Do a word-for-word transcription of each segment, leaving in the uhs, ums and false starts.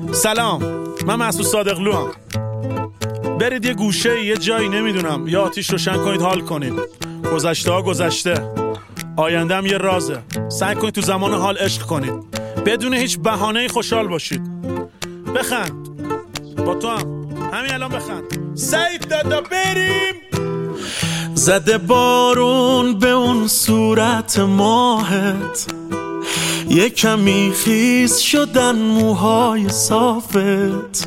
سلام، من مسعود صادقلو هم. برید یه گوشه یه جایی نمیدونم یا آتیش روشن کنید حال کنید. گذشته ها گذشته، آینده هم یه رازه. سعی کنید تو زمان حال عشق کنید، بدون هیچ بهانه‌ای خوشحال باشید. بخند، با تو هم همین الان بخند. سعید دادا بریم. زده بارون به اون صورت ماهت، یه کمی خیس شدن موهای صافت.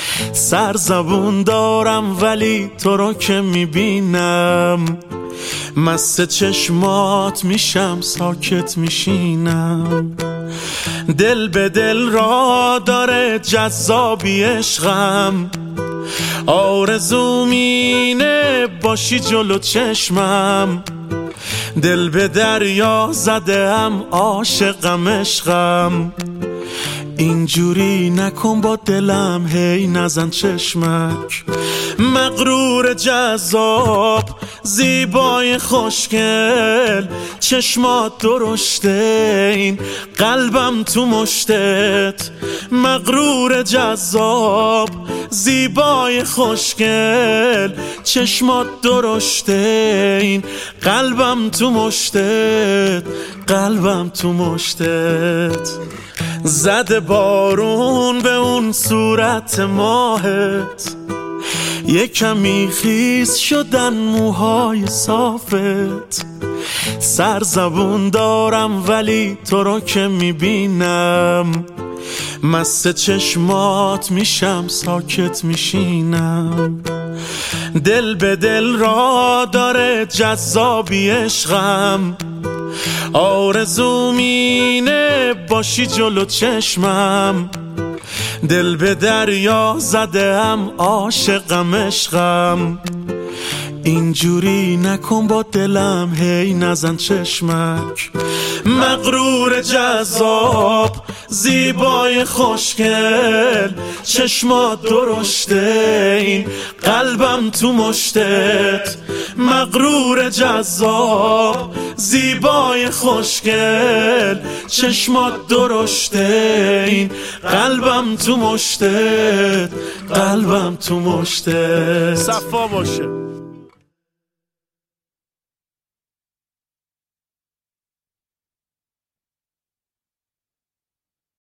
سرزبون دارم ولی تو رو که میبینم، مست چشمات میشم ساکت میشینم. دل به دل را داره جذابی عشقم، آرزوم اینه باشی جلو چشمم. دل به دریا زده ام عاشقم عشقم، اینجوری نکن با دلم هی نزن چشمک. مغرور جذاب زیبای خوشگل، چشمات درشته این قلبم تو مشتت. مغرور جذاب زیبای خوشگل، چشمات درشته این قلبم تو مشتت. قلبم تو مشتت. زده بارون به اون صورت ماهت، یه کمی خیس شدن موهای صافت. سرزبون دارم ولی تو رو که میبینم، مست چشمات میشم ساکت میشینم. دل به دل را داره جذابی عشقم، آرزوم اینه باشی جلو چشمم. دل به دریا زده ام عاشقم عشقم، اینجوری نکن با دلم هی نزن چشمک. مغرور جذاب زیبای خوشگل، چشمات درشته این قلبم تو مشتت. مغرور جذاب زیبای خوشگل، چشمات درشته این قلبم تو مشتت. قلبم تو مشتت. صفا باشه.